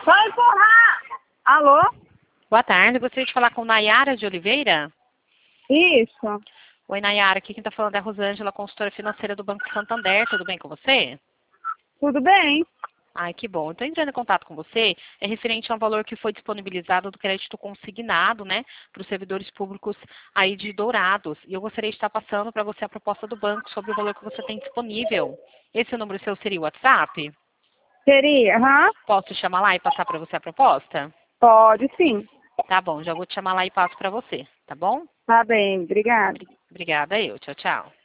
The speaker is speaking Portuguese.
Vai empurrar! Alô? Boa tarde, gostaria de falar com Nayara de Oliveira. Isso. Oi, Nayara, aqui quem está falando é a Rosângela, consultora financeira do Banco Santander. Tudo bem com você? Tudo bem? Ai, que bom. Estou entrando em contato com você, é referente ao valor que foi disponibilizado do crédito consignado, né, para os servidores públicos aí de Dourados. E eu gostaria de estar passando para você a proposta do banco sobre o valor que você tem disponível. Esse número seu seria o WhatsApp? Seria? Aham. Posso te chamar lá e passar para você a proposta? Pode sim. Tá bom, já vou te chamar lá e passo para você, tá bom? Tá bem, obrigada. Obrigada eu. Tchau, tchau.